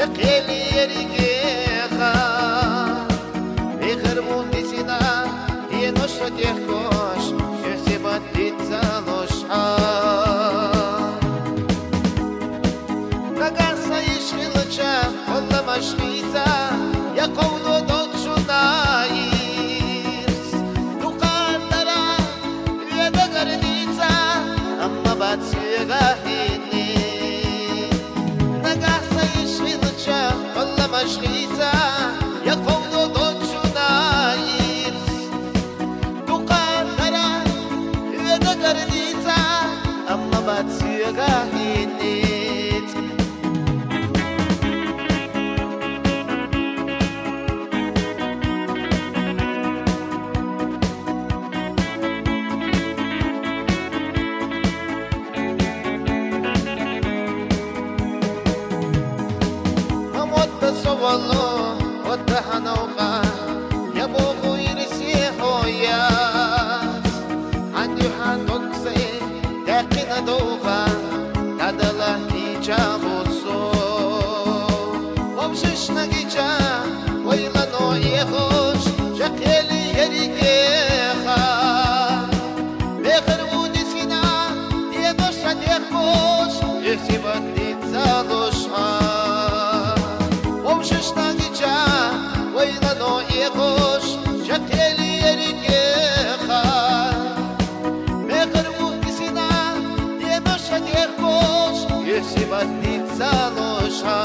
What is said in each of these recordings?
شقيلي يريكيخا بخرمون ديسينا ينوشو تيخكوش يحسبات ديتزالوش نقاصا يشغلچا والله مشغيتا يقولو دوتشو نايرس نقاطرا يدقر ديتا أما باتسيغا هيني نقاصا يشغلچا والله مشغيتا يقولو دوتشو نايرس نقاطرا يدقر ديتا أما باتسيغا هيني والله واتهنوقا يا بوخو يرسيحو ياس عندي حانوك سي داقنا دوخا تدلا هيجابو سو ومشش نجيجا ويلا نوعي خوش شقيلي يريكيخا بخر ودي سينا يدوشا تيخوش يحسبات ديتزالوشا ومششناجيجا ويلا نوعي خوش شقيلي يريكيخا بخر ودي سينا يدوشا تيخوش يحسبات ديتزالوشا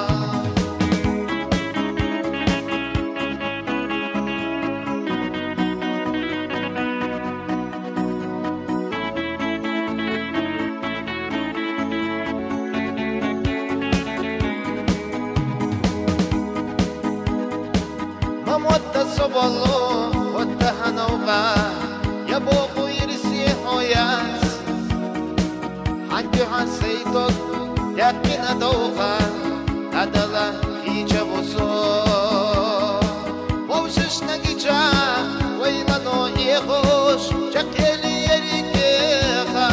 والله واتهنوقا يا بوخو يرسيحو ياس عندي حسيتك يقنا دوخا هدلا هيجابو سو ومشش نجيجا ويلا نوعي خوش شقيلي يريكيخا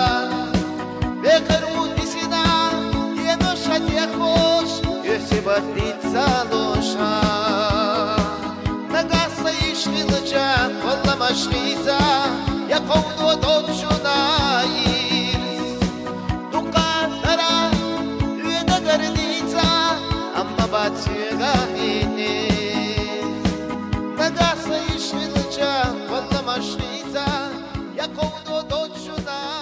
بخر ودي سينا ينوشا تيخوش يحسبات ديتزالوشا والله مشغيتا يقولو دوتشو نايرس نقاطرا يدقر ديتا أما باتسيغا هينيس نقاصا يشغلجا والله مشغيتا يقولو دوتشو نايرس